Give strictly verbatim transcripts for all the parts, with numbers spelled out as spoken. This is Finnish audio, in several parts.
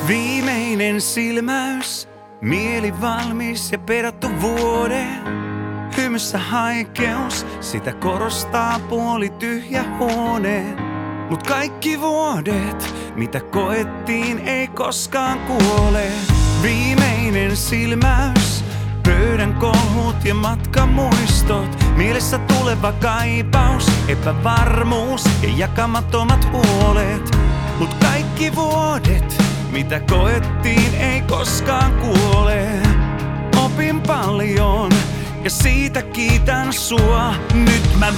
Viimeinen silmäys, mieli valmis ja perattu vuode. Hymyssä haikeus, sitä korostaa puoli tyhjä huone. Mut kaikki vuodet, mitä koettiin, ei koskaan kuole. Viimeinen silmäys, pöydän kohut ja matkamuistot. Mielessä tuleva kaipaus, epävarmuus ja jakamattomat huolet. Mut kaikki vuodet, mitä koettiin, ei koskaan kuole. Opin paljon ja siitä kiitän sua. Nyt mä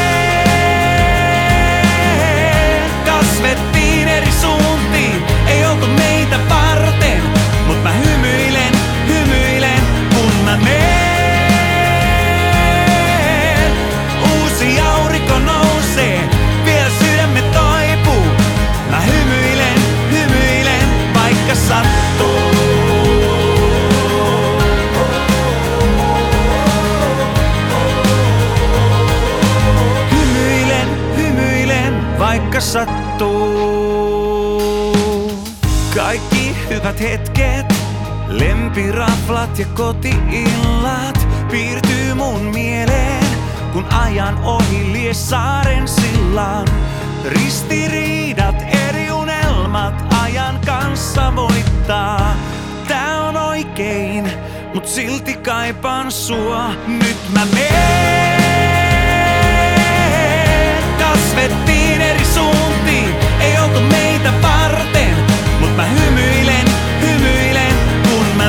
meen. Kasvettiin eri suuntiin, ei oltu meitä varten. Mut mä hymyilen, hymyilen, kun mä meen. Uusi aurinko nousee, vielä sydämme toipuu. Mä hymyilen, hymyilen, vaikka sattuu. Hymyilen, hymyilen, vaikka sattuu. Kaikki hyvät hetket, lempiraflat ja koti-illat piirtyy mun mieleen, kun ajan ohi Liessaaren sillan. Ristiriidat, eri unelmat ajan kanssa voittaa. Tää on oikein, mut silti kaipaan sua. Nyt mä meen. Kasvettiin eri suuntiin, ei oltu meitä varten. Mut mä hymyilen, hymyilen, kun mä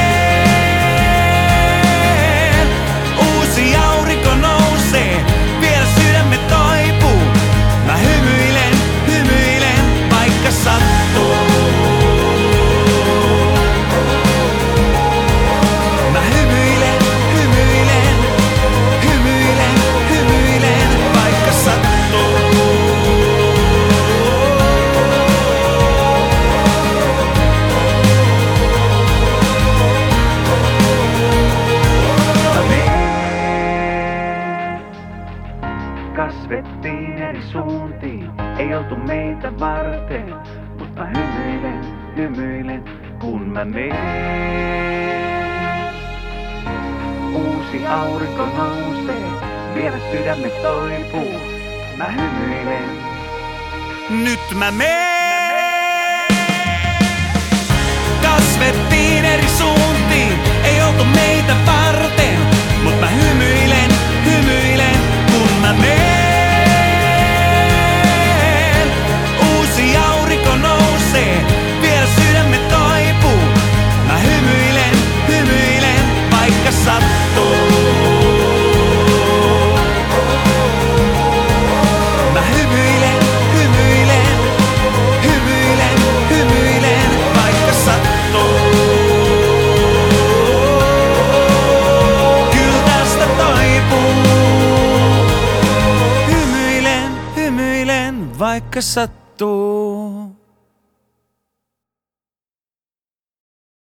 meen. Uusi aurinko nousee, vielä sydämme toipuu. Mä hymyilen, hymyilen, vaikka sattuu. Mä hymyilen, hymyilen, hymyilen, hymyilen, vaikka sattuu. Mä meen. Kasvettiin eri suuntiin, ei oltu meitä varten. Mut mä hymyilen, hymyilen, kun mä meen. Uusi aurinko nousee, vielä sydämme toipuu. Mä hymyilen. Nyt mä meen. Kasvettiin eri suuntiin, ei oltu meitä varten. Mut mä hymyilen, hymyilen, kun mä meen. Uusi aurinko nousee, vielä sydämme toipuu. Mä hymyilen, hymyilen, vaikka sattuu. Mä hymyilen, hymyilen, hymyilen, hymyilen, vaikka sattuu. Kyllä tästä toipuu. Hymyilen, hymyilen, vaikka sattuu.